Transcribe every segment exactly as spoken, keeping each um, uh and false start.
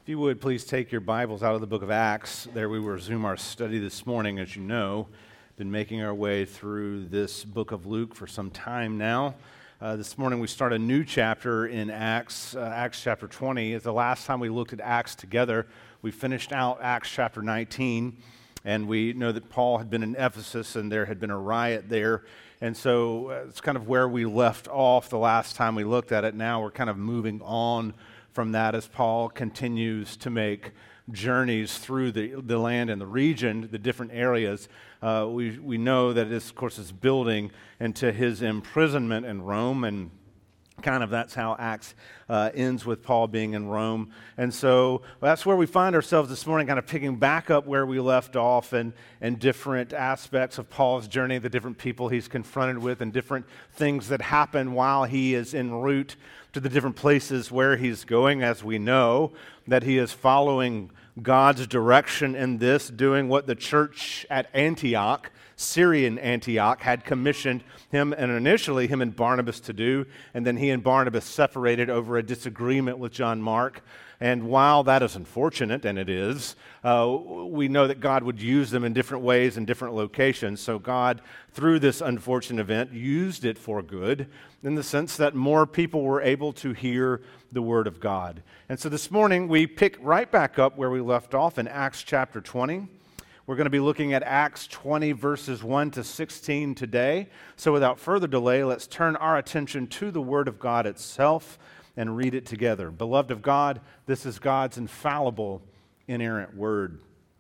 If you would, please take your Bibles out of the book of Acts. There we will resume our study this morning. As you know, been making our way through this book of Luke for some time now. Uh, this morning we start a new chapter in Acts, uh, Acts chapter twenty. It's the last time we looked at Acts together. We finished out Acts chapter nineteen, and we know that Paul had been in Ephesus and there had been a riot there. And so uh, it's kind of where we left off the last time we looked at it. Now we're kind of moving on from that as Paul continues to make journeys through the, the land and the region, the different areas. Uh, we, we know that this, of course, is building into his imprisonment in Rome, and kind of that's how Acts uh, ends with Paul being in Rome. And so that's where we find ourselves this morning, kind of picking back up where we left off and, and different aspects of Paul's journey, the different people he's confronted with and different things that happen while he is en route to the different places where he's going. As we know that he is following God's direction in this, doing what the church at Antioch, Syrian Antioch, had commissioned him and initially him and Barnabas to do, and then he and Barnabas separated over a disagreement with John Mark. And while that is unfortunate, and it is, uh, we know that God would use them in different ways in different locations. So God, through this unfortunate event, used it for good in the sense that more people were able to hear the Word of God. And so this morning, we pick right back up where we left off in Acts chapter twenty. We're going to be looking at Acts twenty, verses one to sixteen today. So without further delay, let's turn our attention to the Word of God itself and read it together. Beloved of God, this is God's infallible, inerrant Word.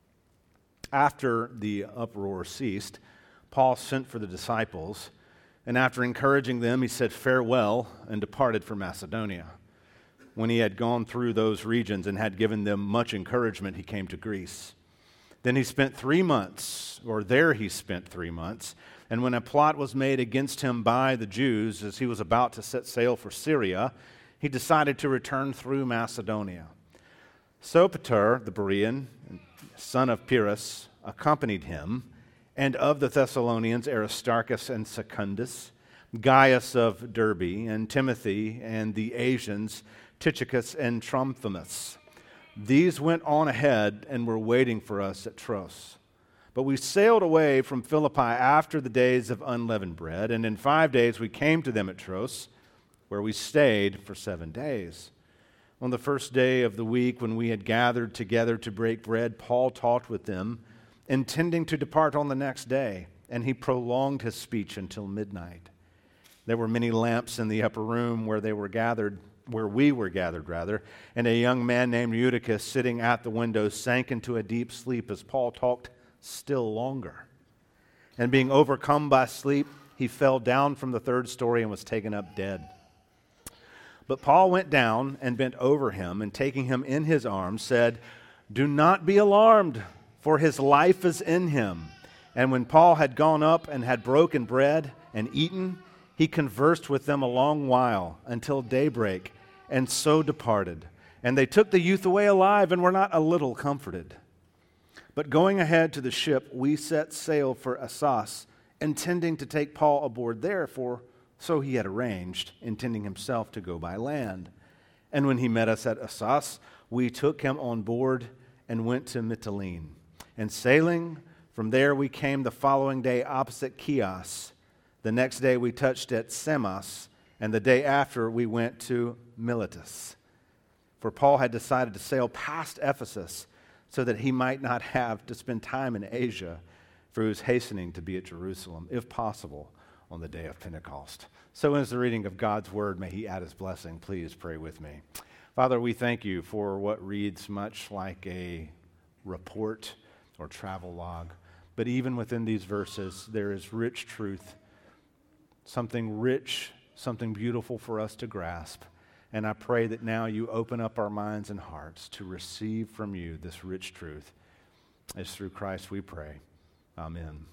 After the uproar ceased, Paul sent for the disciples, and after encouraging them, he said farewell and departed for Macedonia. When he had gone through those regions and had given them much encouragement, he came to Greece. Then he spent three months, or there he spent three months, and when a plot was made against him by the Jews as he was about to set sail for Syria, he decided to return through Macedonia. Sopater, the Berean, son of Pyrrhus, accompanied him, and of the Thessalonians, Aristarchus and Secundus, Gaius of Derbe, and Timothy, and the Asians, Tychicus and Trophimus. These went on ahead and were waiting for us at Troas. But we sailed away from Philippi after the days of unleavened bread, and in five days we came to them at Troas, where we stayed for seven days. On the first day of the week, when we had gathered together to break bread, Paul talked with them, intending to depart on the next day, and he prolonged his speech until midnight. There were many lamps in the upper room where they were gathered, where we were gathered rather, and a young man named Eutychus, sitting at the window, sank into a deep sleep as Paul talked still longer. And being overcome by sleep, he fell down from the third story and was taken up dead. But Paul went down and bent over him, and taking him in his arms, said, "Do not be alarmed, for his life is in him." And when Paul had gone up and had broken bread and eaten, he conversed with them a long while until daybreak, and so departed. And they took the youth away alive and were not a little comforted. But going ahead to the ship, we set sail for Assos, intending to take Paul aboard there, for so he had arranged, intending himself to go by land. And when he met us at Assos, we took him on board and went to Mytilene. And sailing from there, we came the following day opposite Chios. The next day we touched at Samos, and the day after we went to Miletus. For Paul had decided to sail past Ephesus so that he might not have to spend time in Asia, for he was hastening to be at Jerusalem, if possible, on the day of Pentecost. So as the reading of God's word, may he add his blessing. Please pray with me. Father, we thank you for what reads much like a report or travel log. But even within these verses, there is rich truth, something rich, something beautiful for us to grasp. And I pray that now you open up our minds and hearts to receive from you this rich truth. It's through Christ we pray. Amen.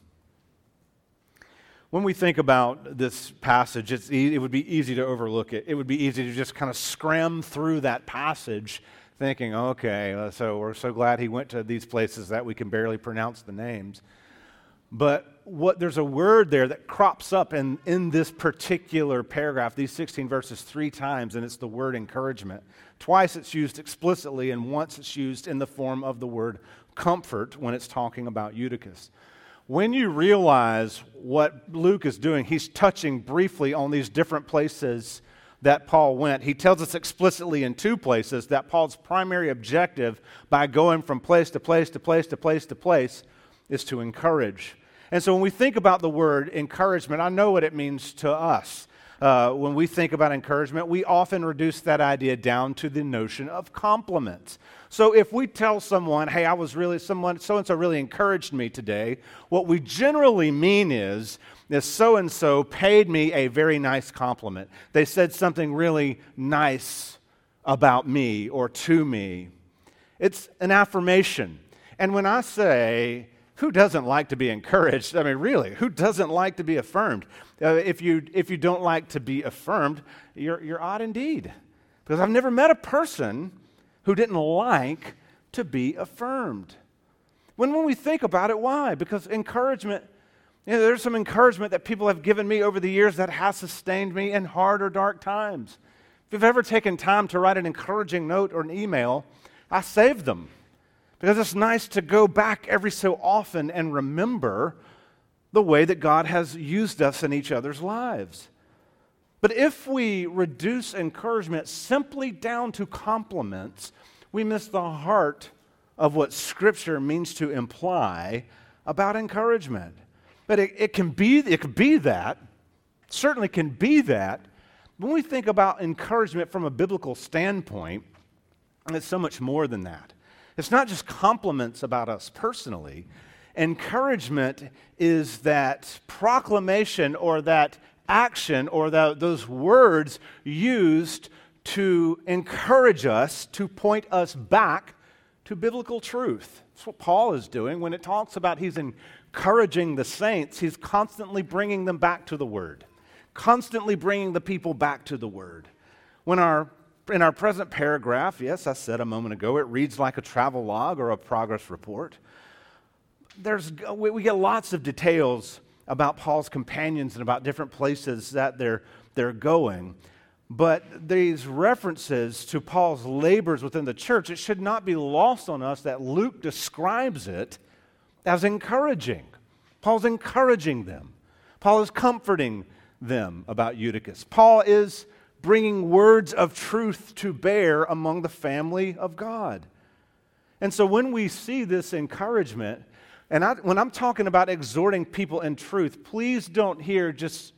When we think about this passage, it's e- it would be easy to overlook it. It would be easy to just kind of scram through that passage thinking, okay, uh, so we're so glad he went to these places that we can barely pronounce the names. But what there's a word there that crops up in, in this particular paragraph, these sixteen verses, three times, and it's the word encouragement. Twice it's used explicitly, and once it's used in the form of the word comfort when it's talking about Eutychus. When you realize what Luke is doing, he's touching briefly on these different places that Paul went. He tells us explicitly in two places that Paul's primary objective by going from place to place to place to place to place is to encourage. And so when we think about the word encouragement, I know what it means to us. Uh, when we think about encouragement, we often reduce that idea down to the notion of compliments. So if we tell someone, hey, I was really, someone, so-and-so really encouraged me today, what we generally mean is, is so-and-so paid me a very nice compliment. They said something really nice about me or to me. It's an affirmation. And when I say, who doesn't like to be encouraged? I mean, really, who doesn't like to be affirmed? Uh, if you if you don't like to be affirmed, you're you're odd indeed. Because I've never met a person who didn't like to be affirmed. When when we think about it, why? Because encouragement, you know, there's some encouragement that people have given me over the years that has sustained me in hard or dark times. If you've ever taken time to write an encouraging note or an email, I save them. Because it's nice to go back every so often and remember the way that God has used us in each other's lives. But if we reduce encouragement simply down to compliments, we miss the heart of what Scripture means to imply about encouragement. But it, it can be, it can be that, certainly can be that. When we think about encouragement from a biblical standpoint, it's so much more than that. It's not just compliments about us personally. Encouragement is that proclamation or that action or the, those words used to encourage us, to point us back to biblical truth. That's what Paul is doing. When it talks about he's encouraging the saints, he's constantly bringing them back to the Word, constantly bringing the people back to the Word. When our In our present paragraph, yes, I said a moment ago, it reads like a travel log or a progress report. There's, we get lots of details about Paul's companions and about different places that they're, they're going. But these references to Paul's labors within the church, it should not be lost on us that Luke describes it as encouraging. Paul's encouraging them. Paul is comforting them about Eutychus. Paul is bringing words of truth to bear among the family of God. And so when we see this encouragement, and I, when I'm talking about exhorting people in truth, please don't hear just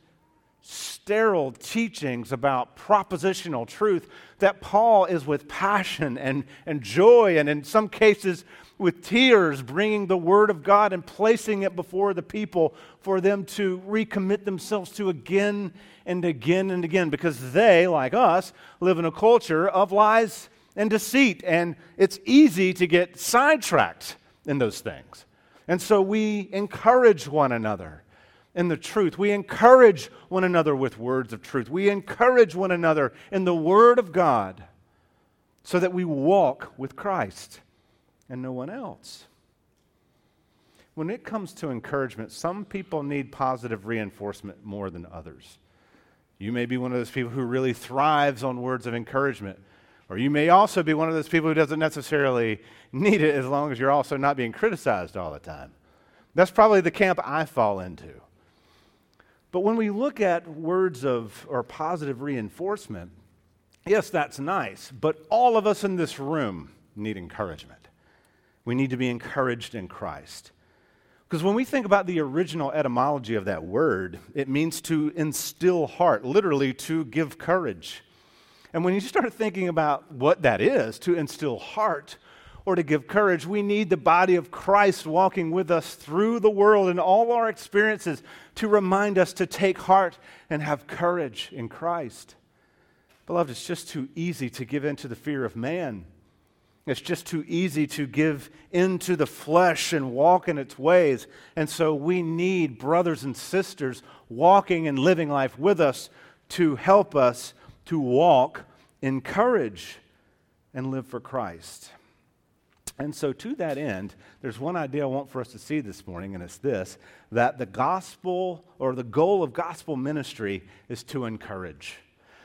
sterile teachings about propositional truth, that Paul is with passion and, and joy, and in some cases with tears, bringing the Word of God and placing it before the people for them to recommit themselves to again and again and again, because they, like us, live in a culture of lies and deceit, and it's easy to get sidetracked in those things. And so we encourage one another in the truth. We encourage one another with words of truth. We encourage one another in the Word of God so that we walk with Christ and no one else. When it comes to encouragement, some people need positive reinforcement more than others. You may be one of those people who really thrives on words of encouragement. Or you may also be one of those people who doesn't necessarily need it, as long as you're also not being criticized all the time. That's probably the camp I fall into. But when we look at words of or positive reinforcement, yes, that's nice, but all of us in this room need encouragement. We need to be encouraged in Christ. Because when we think about the original etymology of that word, it means to instill heart, literally to give courage. And when you start thinking about what that is, to instill heart or to give courage, we need the body of Christ walking with us through the world and all our experiences to remind us to take heart and have courage in Christ. Beloved, it's just too easy to give in to the fear of man. It's just too easy to give into the flesh and walk in its ways. And so we need brothers and sisters walking and living life with us to help us to walk in courage and live for Christ. And so to that end, there's one idea I want for us to see this morning, and it's this, that the gospel, or the goal of gospel ministry, is to encourage.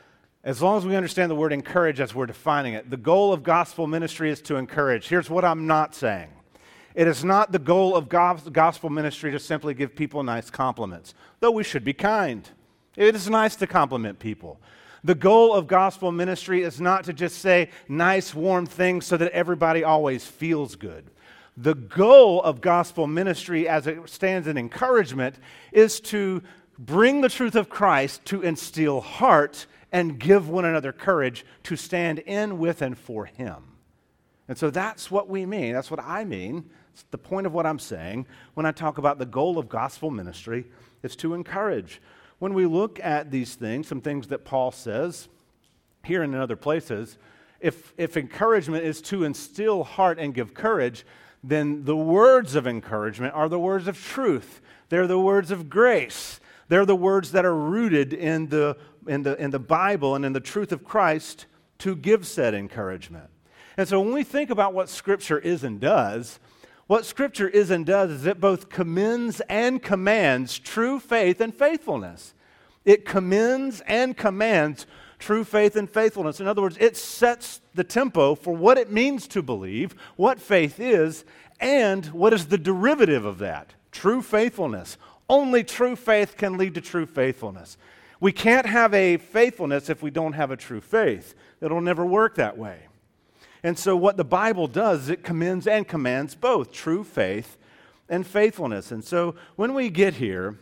As long as we understand the word encourage as we're defining it, the goal of gospel ministry is to encourage. Here's what I'm not saying. It is not the goal of gospel ministry to simply give people nice compliments, though we should be kind. It is nice to compliment people. The goal of gospel ministry is not to just say nice, warm things so that everybody always feels good. The goal of gospel ministry, as it stands in encouragement, is to bring the truth of Christ to instill heart and give one another courage to stand in with and for Him. And so that's what we mean. That's what I mean. It's the point of what I'm saying when I talk about the goal of gospel ministry is to encourage. When we look at these things, some things that Paul says here and in other places, if, if encouragement is to instill heart and give courage, then the words of encouragement are the words of truth. They're the words of grace. They're the words that are rooted in the, in the, in the Bible and in the truth of Christ to give said encouragement. And so when we think about what Scripture is and does, what Scripture is and does is it both commends and commands true faith and faithfulness. It commends and commands true faith and faithfulness. In other words, it sets the tempo for what it means to believe, what faith is, and what is the derivative of that, true faithfulness. Only true faith can lead to true faithfulness. We can't have a faithfulness if we don't have a true faith. It'll never work that way. And so what the Bible does is it commends and commands both true faith and faithfulness. And so when we get here,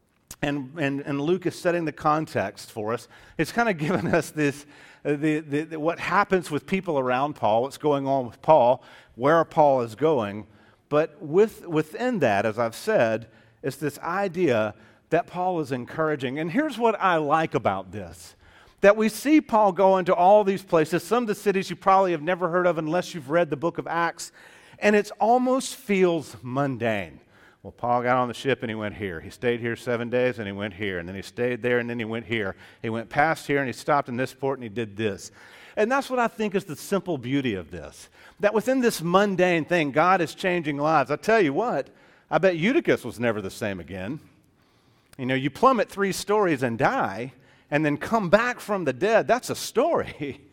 and, and, and Luke is setting the context for us, it's kind of giving us this, uh, the, the, the, what happens with people around Paul, what's going on with Paul, where Paul is going. But with, within that, as I've said, is this idea that Paul is encouraging. And here's what I like about this. That we see Paul go into all these places, some of the cities you probably have never heard of unless you've read the book of Acts, and it almost feels mundane. Well, Paul got on the ship and he went here. He stayed here seven days and he went here, and then he stayed there and then he went here. He went past here and he stopped in this port and he did this. And that's what I think is the simple beauty of this, that within this mundane thing, God is changing lives. I tell you what, I bet Eutychus was never the same again. You know, you plummet three stories and die, and then come back from the dead. That's a story.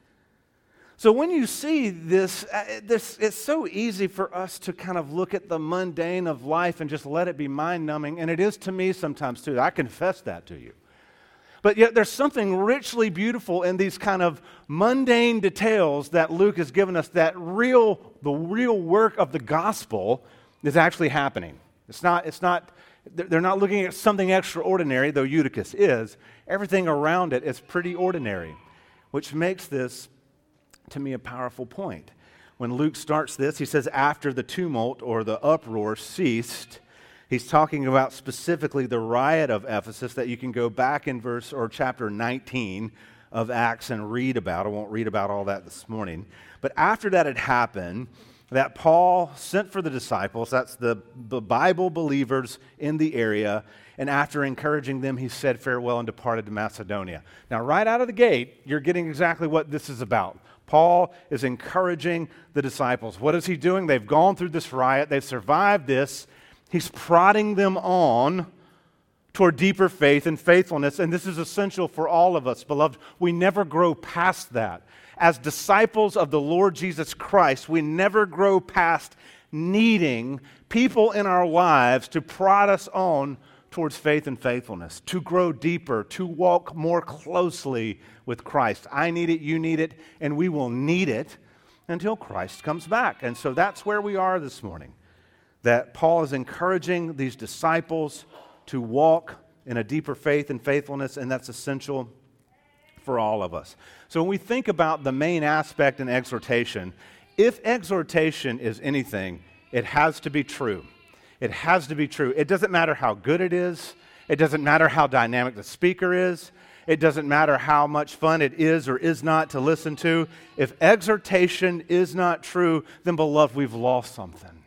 So when you see this, uh, this, it's so easy for us to kind of look at the mundane of life and just let it be mind-numbing, and it is to me sometimes too. I confess that to you. But yet there's something richly beautiful in these kind of mundane details that Luke has given us, that real, the real work of the gospel is actually happening. It's not, it's not, they're not looking at something extraordinary, though Eutychus is. Everything around it is pretty ordinary, which makes this, to me, a powerful point. When Luke starts this, he says, after the tumult or the uproar ceased, he's talking about specifically the riot of Ephesus that you can go back in verse or chapter nineteen of Acts and read about. I won't read about all that this morning. But after that had happened, that Paul sent for the disciples, that's the, the Bible believers in the area, and after encouraging them, he said farewell and departed to Macedonia. Now, right out of the gate, you're getting exactly what this is about. Paul is encouraging the disciples. What is he doing? They've gone through this riot. They've survived this. He's prodding them on toward deeper faith and faithfulness, and this is essential for all of us, beloved. We never grow past that. As disciples of the Lord Jesus Christ, we never grow past needing people in our lives to prod us on towards faith and faithfulness, to grow deeper, to walk more closely with Christ. I need it, you need it, and we will need it until Christ comes back. And so that's where we are this morning, that Paul is encouraging these disciples to walk in a deeper faith and faithfulness, and that's essential for all of us. So when we think about the main aspect in exhortation, if exhortation is anything, it has to be true. It has to be true. It doesn't matter how good it is. It doesn't matter how dynamic the speaker is. It doesn't matter how much fun it is or is not to listen to. If exhortation is not true, then beloved, we've lost something.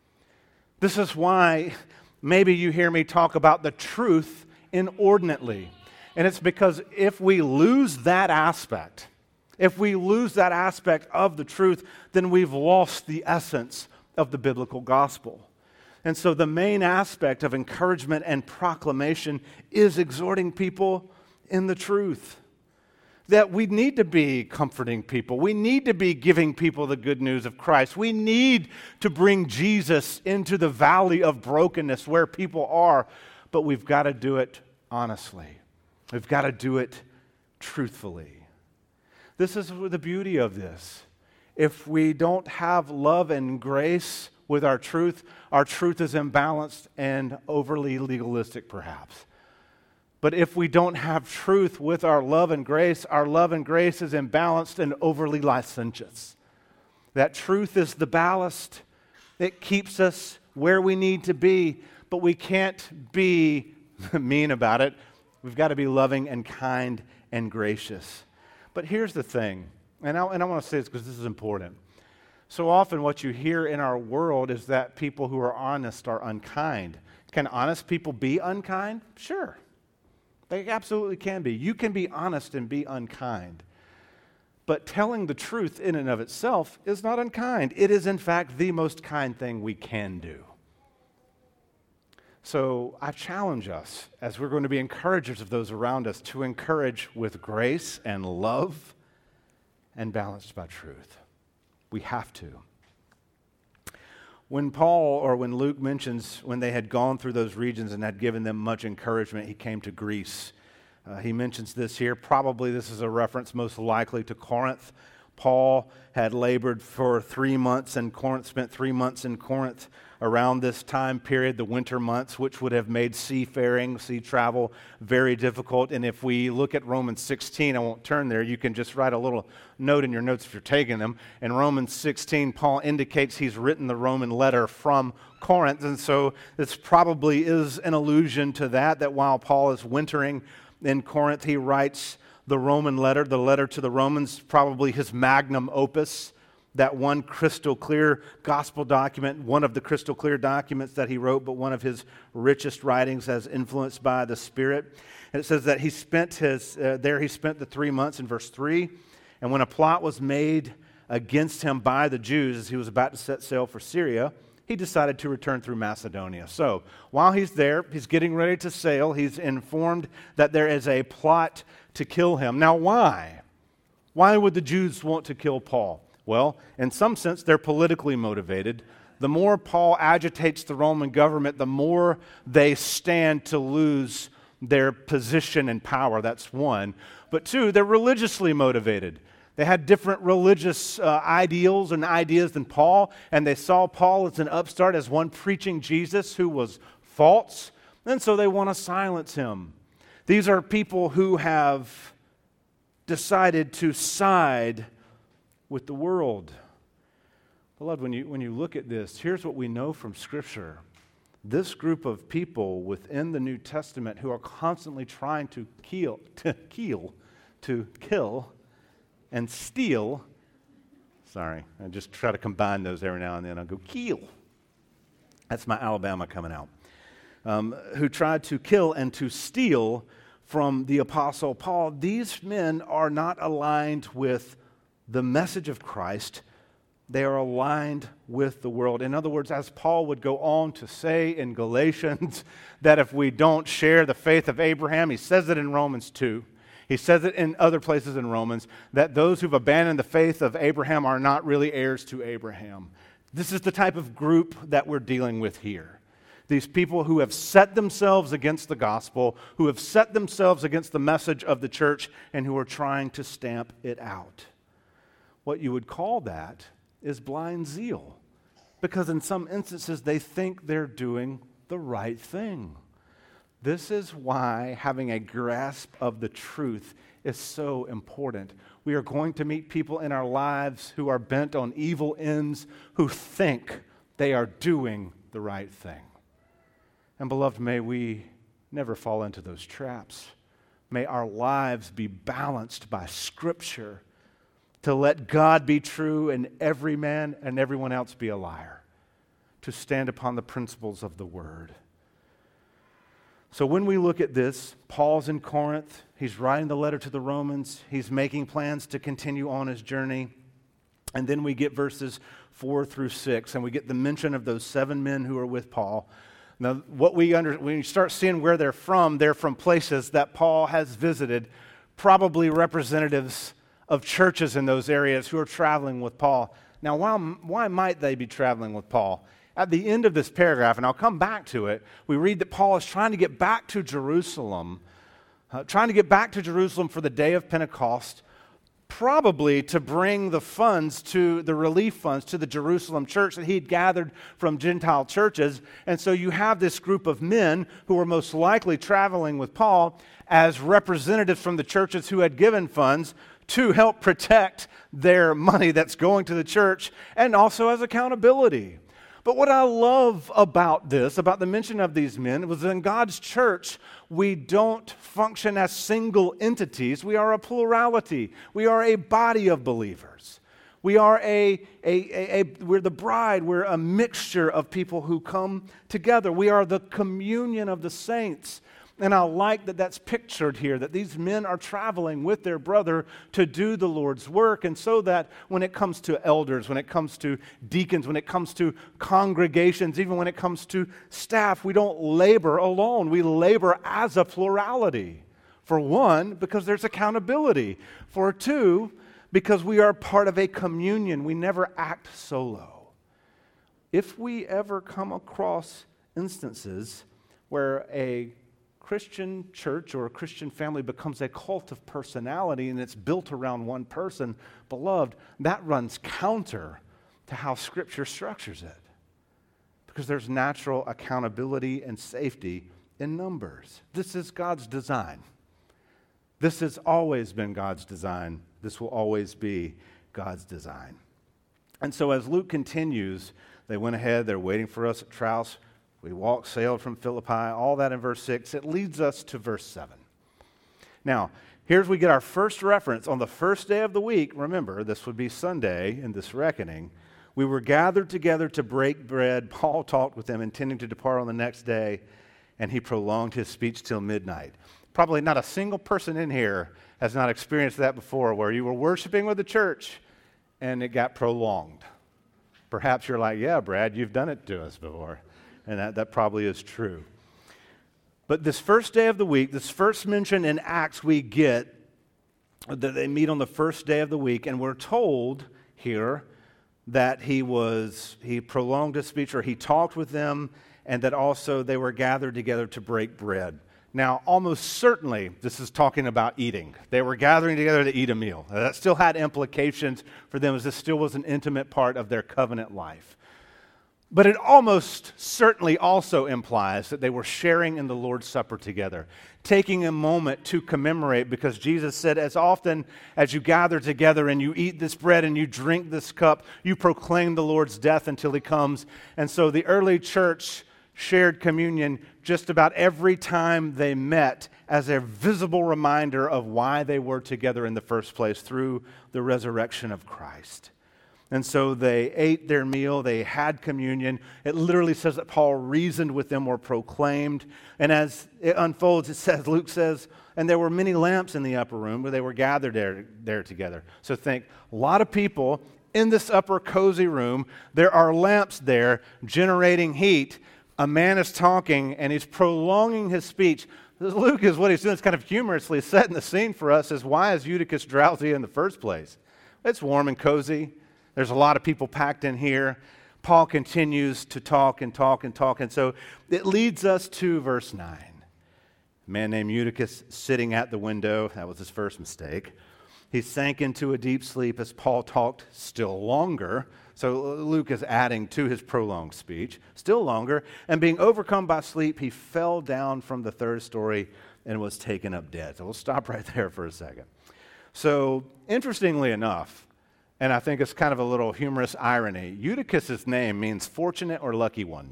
This is why maybe you hear me talk about the truth inordinately. And it's because if we lose that aspect, If we lose that aspect of the truth, then we've lost the essence of the biblical gospel. And so the main aspect of encouragement and proclamation is exhorting people in the truth. That we need to be comforting people. We need to be giving people the good news of Christ. We need to bring Jesus into the valley of brokenness where people are, but we've got to do it honestly. We've got to do it truthfully. This is the beauty of this. If we don't have love and grace with our truth, our truth is imbalanced and overly legalistic perhaps. But if we don't have truth with our love and grace, our love and grace is imbalanced and overly licentious. That truth is the ballast. It keeps us where we need to be, but we can't be mean about it. We've got to be loving and kind and gracious. But here's the thing, and I, and I want to say this because this is important. So often what you hear in our world is that people who are honest are unkind. Can honest people be unkind? Sure. They absolutely can be. You can be honest and be unkind. But telling the truth in and of itself is not unkind. It is, in fact, the most kind thing we can do. So I challenge us, as we're going to be encouragers of those around us, to encourage with grace and love and balanced by truth. We have to. When Paul or when Luke mentions when they had gone through those regions and had given them much encouragement, he came to Greece. Uh, he mentions this here. Probably this is a reference most likely to Corinth. Paul had labored for three months in Corinth, spent three months in Corinth around this time period, the winter months, which would have made seafaring, sea travel very difficult. And if we look at Romans sixteen, I won't turn there, you can just write a little note in your notes if you're taking them. In Romans sixteen, Paul indicates he's written the Roman letter from Corinth. And so this probably is an allusion to that, that while Paul is wintering in Corinth, he writes the Roman letter, the letter to the Romans, probably his magnum opus, that one crystal clear gospel document, one of the crystal clear documents that he wrote, but one of his richest writings as influenced by the Spirit. And it says that he spent his, uh, there he spent the three months in verse three, and when a plot was made against him by the Jews as he was about to set sail for Syria, he decided to return through Macedonia. So while he's there, he's getting ready to sail, he's informed that there is a plot to kill him. Now why? Why would the Jews want to kill Paul? Well, in some sense, they're politically motivated. The more Paul agitates the Roman government, the more they stand to lose their position and power. That's one. But two, they're religiously motivated. They had different religious uh, ideals and ideas than Paul, and they saw Paul as an upstart, as one preaching Jesus who was false, and so they want to silence him. These are people who have decided to side with the world. Beloved, when you, when you look at this, here's what we know from Scripture. This group of people within the New Testament who are constantly trying to kill, to kill, to kill, and steal. Sorry, I just try to combine those every now and then. I'll go, kill. That's my Alabama coming out. Um, who tried to kill and to steal from the Apostle Paul. These men are not aligned with the message of Christ. They are aligned with the world. In other words, as Paul would go on to say in Galatians, that if we don't share the faith of Abraham, he says it in Romans two, he says it in other places in Romans, that those who've abandoned the faith of Abraham are not really heirs to Abraham. This is the type of group that we're dealing with here. These people who have set themselves against the gospel, who have set themselves against the message of the church, and who are trying to stamp it out. What you would call that is blind zeal, because in some instances they think they're doing the right thing. This is why having a grasp of the truth is so important. We are going to meet people in our lives who are bent on evil ends, who think they are doing the right thing. And beloved, may we never fall into those traps. May our lives be balanced by Scripture, to let God be true and every man and everyone else be a liar, to stand upon the principles of the Word. So when we look at this, Paul's in Corinth. He's writing the letter to the Romans. He's making plans to continue on his journey. And then we get verses four through six, and we get the mention of those seven men who are with Paul. Now, what we under, when you start seeing where they're from, they're from places that Paul has visited, probably representatives of churches in those areas who are traveling with Paul. Now, why, why might they be traveling with Paul? At the end of this paragraph, and I'll come back to it, we read that Paul is trying to get back to Jerusalem, uh, trying to get back to Jerusalem for the day of Pentecost, probably to bring the funds to the relief funds to the Jerusalem church that he'd gathered from Gentile churches. And so you have this group of men who are most likely traveling with Paul as representatives from the churches who had given funds to help protect their money that's going to the church, and also as accountability. But what I love about this, about the mention of these men, was in God's church, we don't function as single entities. We are a plurality. We are a body of believers. We are a, a, a, a we're the bride. We're a mixture of people who come together. We are the communion of the saints. And I like that that's pictured here, that these men are traveling with their brother to do the Lord's work. And so that when it comes to elders, when it comes to deacons, when it comes to congregations, even when it comes to staff, we don't labor alone. We labor as a plurality. For one, because there's accountability. For two, because we are part of a communion. We never act solo. If we ever come across instances where a Christian church or a Christian family becomes a cult of personality and it's built around one person, beloved, that runs counter to how Scripture structures it. Because there's natural accountability and safety in numbers. This is God's design. This has always been God's design. This will always be God's design. And so as Luke continues, they went ahead, they're waiting for us at Troas. We walked, sailed from Philippi, all that in verse six. It leads us to verse seven. Now, here's we get our first reference. On the first day of the week, remember, this would be Sunday in this reckoning, we were gathered together to break bread. Paul talked with them, intending to depart on the next day, and he prolonged his speech till midnight. Probably not a single person in here has not experienced that before, where you were worshiping with the church, and it got prolonged. Perhaps you're like, yeah, Brad, you've done it to us before. And that, that probably is true. But this first day of the week, this first mention in Acts we get that they meet on the first day of the week, and we're told here that he was, he prolonged his speech, or he talked with them, and that also they were gathered together to break bread. Now, almost certainly, this is talking about eating. They were gathering together to eat a meal. That still had implications for them, as this still was an intimate part of their covenant life. But it almost certainly also implies that they were sharing in the Lord's Supper together, taking a moment to commemorate, because Jesus said, as often as you gather together and you eat this bread and you drink this cup, you proclaim the Lord's death until he comes. And so the early church shared communion just about every time they met as a visible reminder of why they were together in the first place through the resurrection of Christ. And so they ate their meal, they had communion. It literally says that Paul reasoned with them or proclaimed. And as it unfolds, it says, Luke says, and there were many lamps in the upper room where they were gathered there, there together. So think, a lot of people in this upper cozy room. There are lamps there generating heat. A man is talking and he's prolonging his speech. Luke is what he's doing. It's kind of humorously setting the scene for us as why is Eutychus drowsy in the first place? It's warm and cozy. There's a lot of people packed in here. Paul continues to talk and talk and talk. And so it leads us to verse nine. A man named Eutychus sitting at the window. That was his first mistake. He sank into a deep sleep as Paul talked still longer. So Luke is adding to his prolonged speech, still longer. And being overcome by sleep, he fell down from the third story and was taken up dead. So we'll stop right there for a second. So interestingly enough, and I think it's kind of a little humorous irony, Eutychus' name means fortunate or lucky one.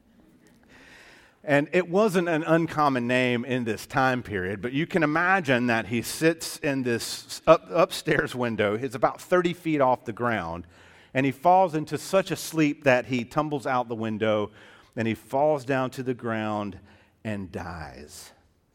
And it wasn't an uncommon name in this time period, but you can imagine that he sits in this up, upstairs window. It's about thirty feet off the ground, and he falls into such a sleep that he tumbles out the window, and he falls down to the ground, and dies.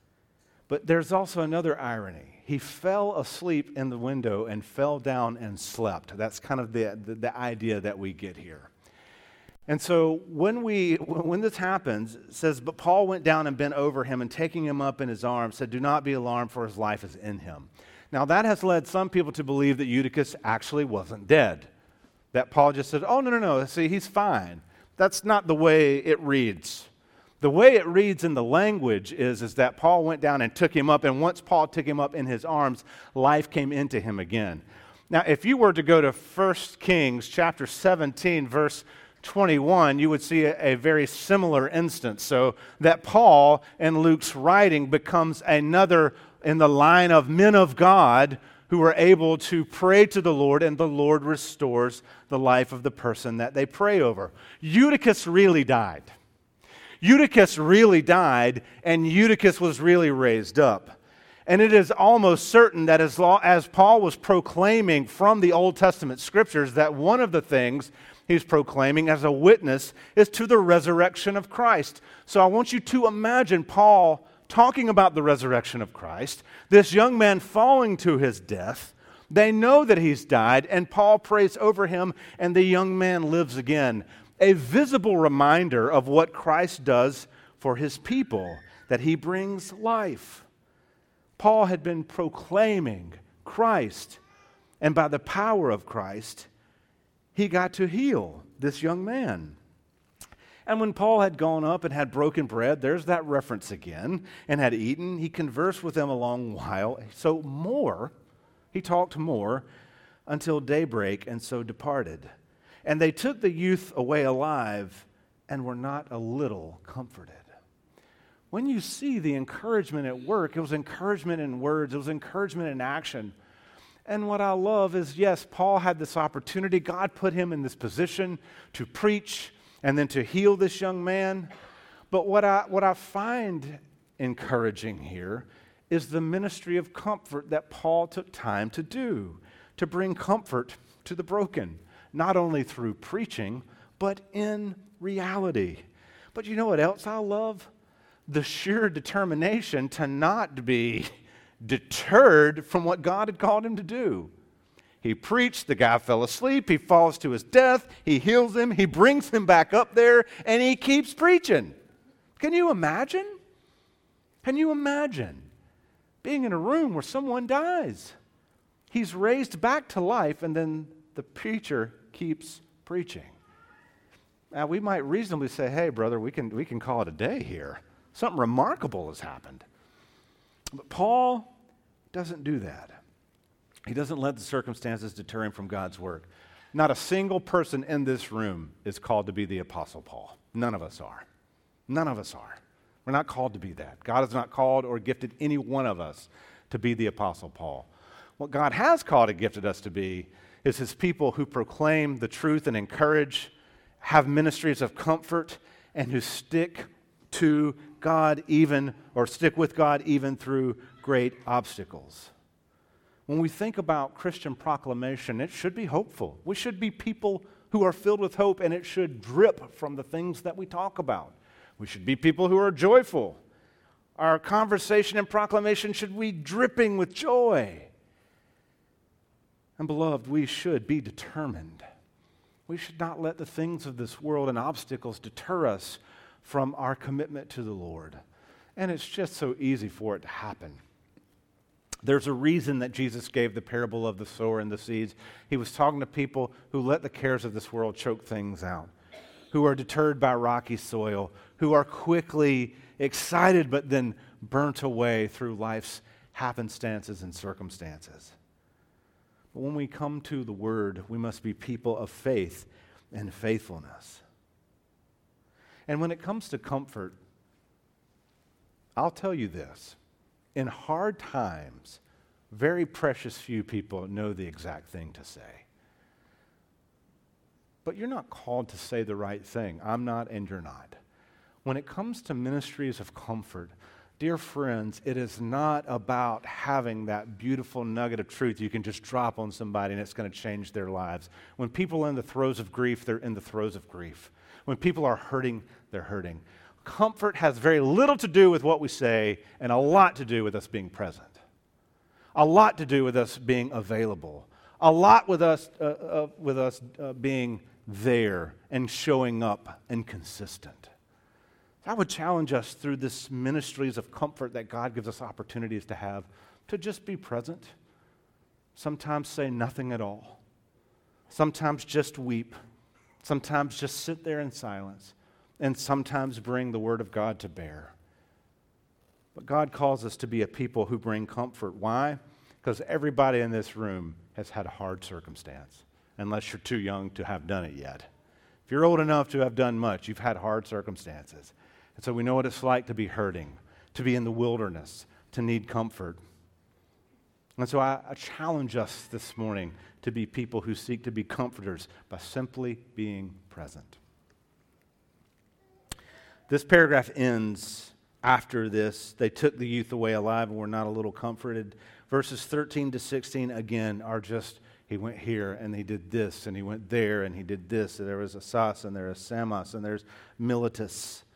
But there's also another irony. He fell asleep in the window and fell down and slept. That's kind of the, the, the idea that we get here. And so when we when this happens, it says, but Paul went down and bent over him and taking him up in his arms said, do not be alarmed, for his life is in him. Now that has led some people to believe that Eutychus actually wasn't dead. That Paul just said, oh, no, no, no, see, he's fine. That's not the way it reads. The way it reads in the language is, is that Paul went down and took him up, and once Paul took him up in his arms, life came into him again. Now, if you were to go to First Kings chapter seventeen, verse twenty-one, you would see a, a very similar instance. So that Paul in Luke's writing becomes another in the line of men of God who are able to pray to the Lord, and the Lord restores the life of the person that they pray over. Eutychus really died. Eutychus really died, and Eutychus was really raised up. And it is almost certain that as, long, as Paul was proclaiming from the Old Testament scriptures, that one of the things he's proclaiming as a witness is to the resurrection of Christ. So I want you to imagine Paul talking about the resurrection of Christ, this young man falling to his death. They know that he's died, and Paul prays over him, and the young man lives again. A visible reminder of what Christ does for his people, that he brings life. Paul had been proclaiming Christ, and by the power of Christ, he got to heal this young man. And when Paul had gone up and had broken bread, there's that reference again, and had eaten, he conversed with them a long while. So more, he talked more until daybreak, and so departed. And they took the youth away alive and were not a little comforted. When you see the encouragement at work, it was encouragement in words, it was encouragement in action. And what I love is, yes, Paul had this opportunity. God put him in this position to preach and then to heal this young man. But what I, what I find encouraging here is the ministry of comfort that Paul took time to do, to bring comfort to the broken, not only through preaching, but in reality. But you know what else I love? The sheer determination to not be deterred from what God had called him to do. He preached, the guy fell asleep, he falls to his death, he heals him, he brings him back up there, and he keeps preaching. Can you imagine? Can you imagine being in a room where someone dies? He's raised back to life, and then the preacher keeps preaching. Now, we might reasonably say, hey, brother, we can, we can call it a day here. Something remarkable has happened. But Paul doesn't do that. He doesn't let the circumstances deter him from God's work. Not a single person in this room is called to be the Apostle Paul. None of us are. None of us are. We're not called to be that. God has not called or gifted any one of us to be the Apostle Paul. What God has called and gifted us to be is his people who proclaim the truth and encourage, have ministries of comfort, and who stick to God even, or stick with God even through great obstacles. When we think about Christian proclamation, it should be hopeful. We should be people who are filled with hope, and it should drip from the things that we talk about. We should be people who are joyful. Our conversation and proclamation should be dripping with joy. And beloved, we should be determined. We should not let the things of this world and obstacles deter us from our commitment to the Lord. And it's just so easy for it to happen. There's a reason that Jesus gave the parable of the sower and the seeds. He was talking to people who let the cares of this world choke things out, who are deterred by rocky soil, who are quickly excited but then burnt away through life's happenstances and circumstances. But when we come to the Word, we must be people of faith and faithfulness. And when it comes to comfort, I'll tell you this. In hard times, very precious few people know the exact thing to say. But you're not called to say the right thing. I'm not, and you're not. When it comes to ministries of comfort, dear friends, it is not about having that beautiful nugget of truth you can just drop on somebody and it's going to change their lives. When people are in the throes of grief, they're in the throes of grief. When people are hurting, they're hurting. comfort has very little to do with what we say and a lot to do with us being present. A lot to do with us being available. A lot with us, uh, uh, with us uh, being there and showing up and consistent. I would challenge us through this ministries of comfort that God gives us opportunities to have to just be present. Sometimes say nothing at all. Sometimes just weep. Sometimes just sit there in silence. And sometimes bring the Word of God to bear. But God calls us to be a people who bring comfort. Why? Because everybody in this room has had a hard circumstance, unless you're too young to have done it yet. If you're old enough to have done much, you've had hard circumstances. And so we know what it's like to be hurting, to be in the wilderness, to need comfort. And so I, I challenge us this morning to be people who seek to be comforters by simply being present. This paragraph ends after this. They took the youth away alive and were not a little comforted. Verses thirteen to sixteen, again, are just, he went here and he did this, and he went there and he did this. And there was Asas and there is Samos and there's Miletus.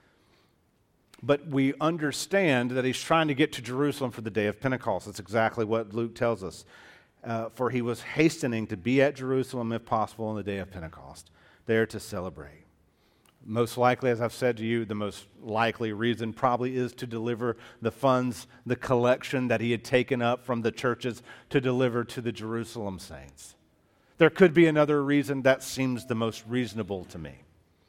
But we understand that he's trying to get to Jerusalem for the day of Pentecost. That's exactly what Luke tells us. Uh, for he was hastening to be at Jerusalem, if possible, on the day of Pentecost, there to celebrate. Most likely, as I've said to you, the most likely reason probably is to deliver the funds, the collection that he had taken up from the churches to deliver to the Jerusalem saints. There could be another reason that seems the most reasonable to me.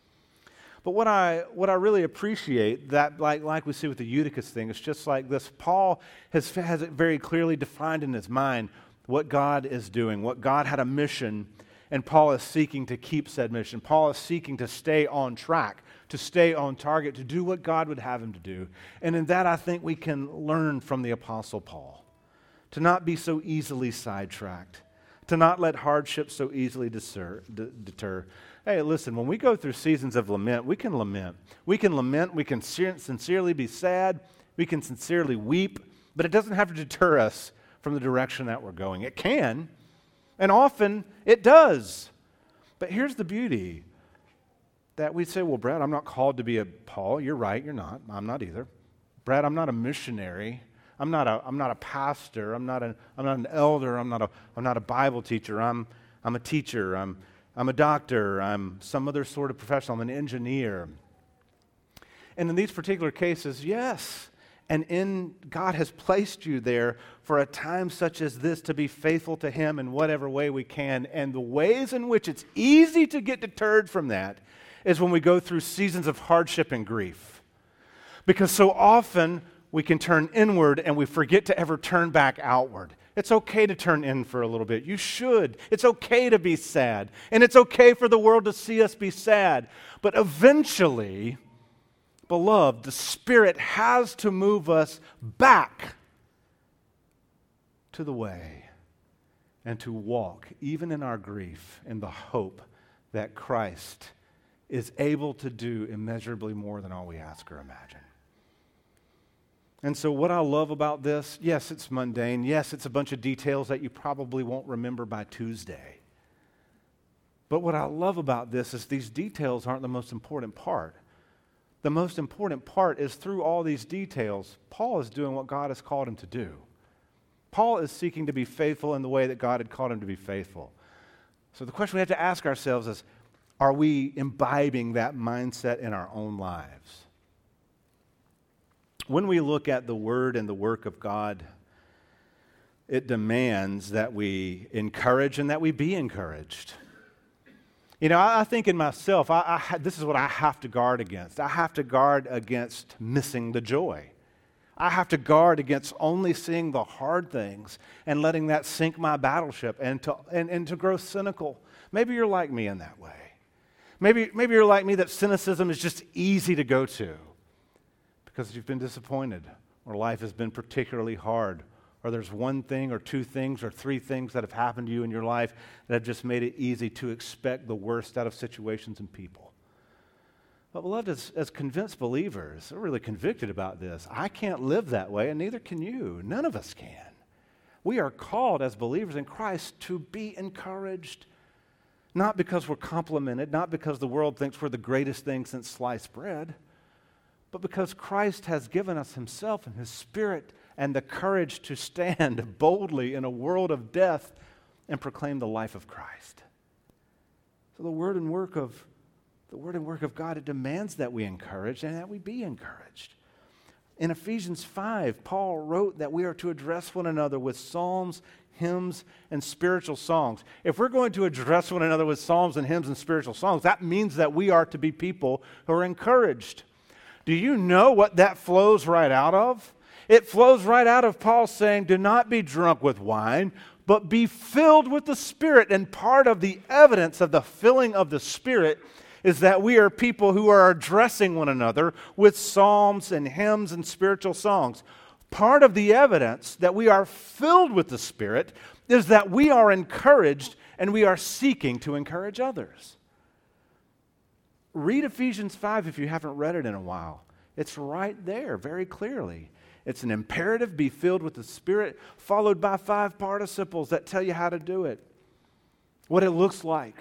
But what I what I really appreciate, that like, like we see with the Eutychus thing, it's just like this. Paul has, has it very clearly defined in his mind what God is doing, what God had a mission, and Paul is seeking to keep said mission. Paul is seeking to stay on track, to stay on target, to do what God would have him to do. And in that, I think we can learn from the Apostle Paul, to not be so easily sidetracked, to not let hardship so easily deter. deter. Hey, listen, when we go through seasons of lament, we can lament. We can lament, we can sincerely be sad, we can sincerely weep, but it doesn't have to deter us from the direction that we're going. It can, and often it does. But here's the beauty, that we say, well, Brad, I'm not called to be a Paul. You're right, you're not. I'm not either. Brad, I'm not a missionary. I'm not a I'm not a pastor. I'm not a I'm not an elder. I'm not a I'm not a Bible teacher. I'm I'm a teacher. I'm I'm a doctor. I'm some other sort of professional. I'm an engineer. And in these particular cases, yes. And in God has placed you there for a time such as this to be faithful to Him in whatever way we can. And the ways in which it's easy to get deterred from that is when we go through seasons of hardship and grief. Because so often we can turn inward and we forget to ever turn back outward. It's okay to turn in for a little bit. You should. It's okay to be sad. And it's okay for the world to see us be sad. But eventually, beloved, the Spirit has to move us back to the way and to walk, even in our grief, in the hope that Christ is able to do immeasurably more than all we ask or imagine. And so what I love about this, yes, it's mundane. Yes, it's a bunch of details that you probably won't remember by Tuesday. But what I love about this is these details aren't the most important part. The most important part is through all these details, Paul is doing what God has called him to do. Paul is seeking to be faithful in the way that God had called him to be faithful. So the question we have to ask ourselves is, are we imbibing that mindset in our own lives? When we look at the Word and the work of God, it demands that we encourage and that we be encouraged. You know, I, I think in myself, I, I, this is what I have to guard against. I have to guard against missing the joy. I have to guard against only seeing the hard things and letting that sink my battleship and to, and, and to grow cynical. Maybe you're like me in that way. Maybe, maybe you're like me that cynicism is just easy to go to because you've been disappointed or life has been particularly hard, or there's one thing or two things or three things that have happened to you in your life that have just made it easy to expect the worst out of situations and people. But beloved, as, as convinced believers, we're really convicted about this. I can't live that way, and neither can you. None of us can. We are called as believers in Christ to be encouraged, not because we're complimented, not because the world thinks we're the greatest thing since sliced bread, but because Christ has given us himself and his Spirit and the courage to stand boldly in a world of death and proclaim the life of Christ. So the word and work of the word and work of God, it demands that we encourage and that we be encouraged. In Ephesians five, Paul wrote that we are to address one another with psalms, hymns, and spiritual songs. If we're going to address one another with psalms and hymns and spiritual songs, that means that we are to be people who are encouraged. Do you know what that flows right out of? It flows right out of Paul saying, do not be drunk with wine, but be filled with the Spirit. And part of the evidence of the filling of the Spirit is that we are people who are addressing one another with psalms and hymns and spiritual songs. Part of the evidence that we are filled with the Spirit is that we are encouraged and we are seeking to encourage others. Read Ephesians five if you haven't read it in a while. It's right there very clearly. It's an imperative, be filled with the Spirit, followed by five participles that tell you how to do it, what it looks like.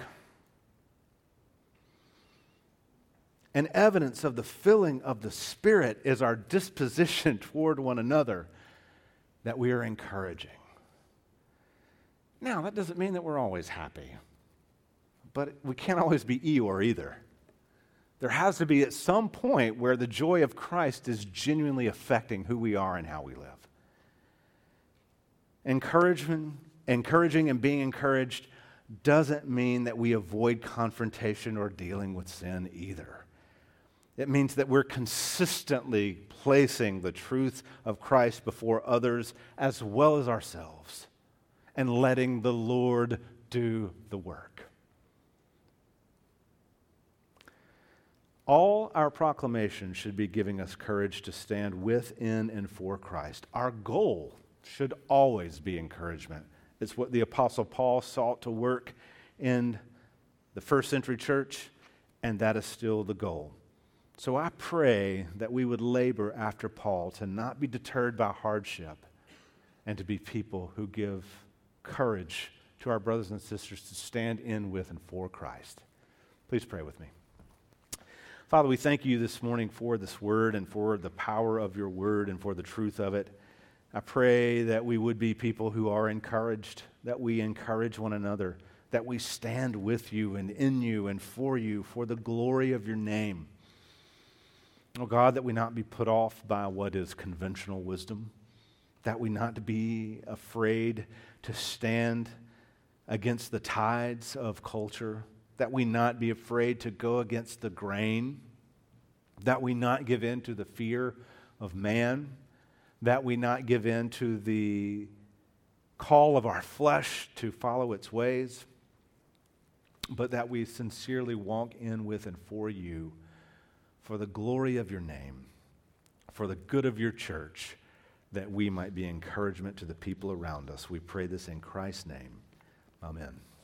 And evidence of the filling of the Spirit is our disposition toward one another that we are encouraging. Now, that doesn't mean that we're always happy, but we can't always be Eeyore either. There has to be at some point where the joy of Christ is genuinely affecting who we are and how we live. Encouragement, encouraging and being encouraged doesn't mean that we avoid confrontation or dealing with sin either. It means that we're consistently placing the truth of Christ before others as well as ourselves and letting the Lord do the work. All our proclamations should be giving us courage to stand with, in, and for Christ. Our goal should always be encouragement. It's what the Apostle Paul sought to work in the first century church, and that is still the goal. So I pray that we would labor after Paul to not be deterred by hardship and to be people who give courage to our brothers and sisters to stand in with and for Christ. Please pray with me. Father, we thank you this morning for this word and for the power of your word and for the truth of it. I pray that we would be people who are encouraged, that we encourage one another, that we stand with you and in you and for you for the glory of your name. Oh God, that we not be put off by what is conventional wisdom, that we not be afraid to stand against the tides of culture, that we not be afraid to go against the grain, that we not give in to the fear of man, that we not give in to the call of our flesh to follow its ways, but that we sincerely walk in with and for you, for the glory of your name, for the good of your church, that we might be encouragement to the people around us. We pray this in Christ's name. Amen.